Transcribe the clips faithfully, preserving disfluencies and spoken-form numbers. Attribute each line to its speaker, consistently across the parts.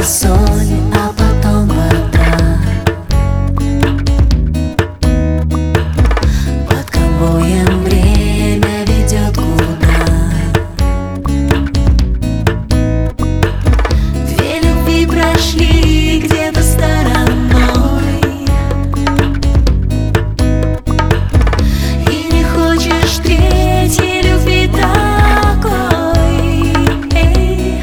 Speaker 1: соль, а потом вода. Под конвоем время ведет куда. Две любви прошли где-то стороной, и не хочешь третьей любви такой. Эй.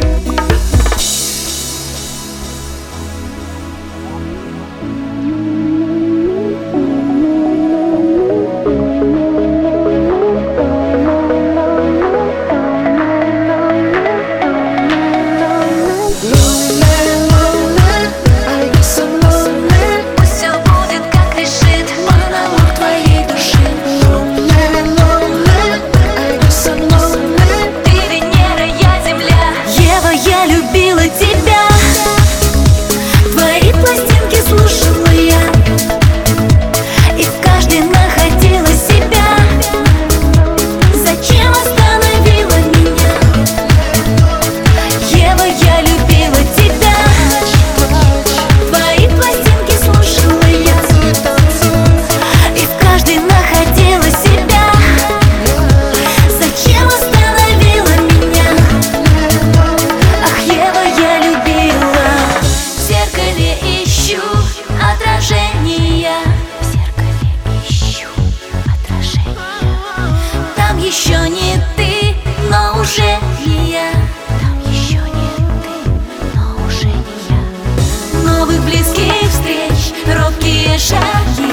Speaker 1: Еще не ты, но уже не я. Там еще не ты, но уже не я. Новых близких встреч, робкие шаги.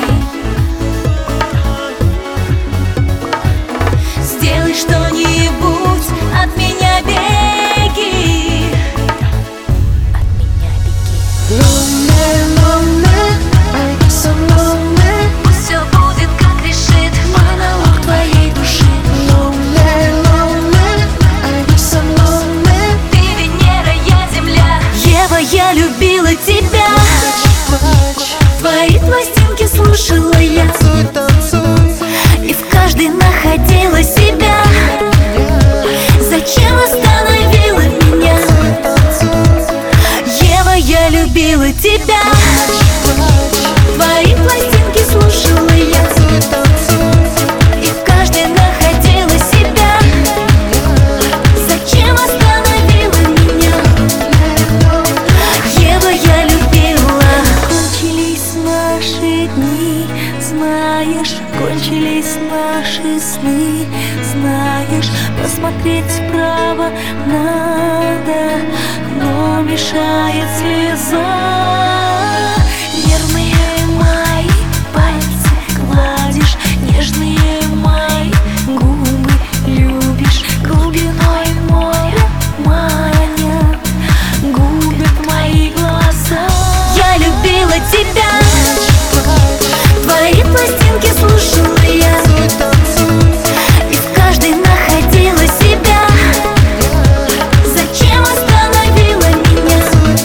Speaker 1: Сделай что-нибудь, от меня беги. От меня беги. Я любила тебя, твои пластинки слушала я, и в каждой находила себя. Зачем остановила меня? Ева, я любила тебя, твои пластинки слушала я, и в каждой находила себя. Зачем остановила меня? Ева, я любила. Кончились наши дни, знаешь, кончились наши сны, знаешь, посмотреть вправо надо, но мешает слеза. Нервные мои пальцы гладишь, нежные мои губы любишь, глубиной моря маня губят мои глаза. Я любила тебя, твои пластинки слушала я, и в каждой находила себя. Зачем остановила меня?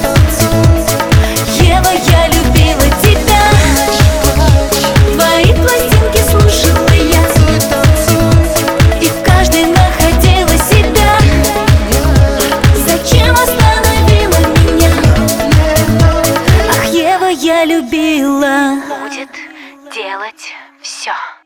Speaker 1: Ева, я любила тебя, твои пластинки слушала я, и в каждой находила себя. Зачем остановила меня? Ах, Ева, я любила.
Speaker 2: Будет делать все.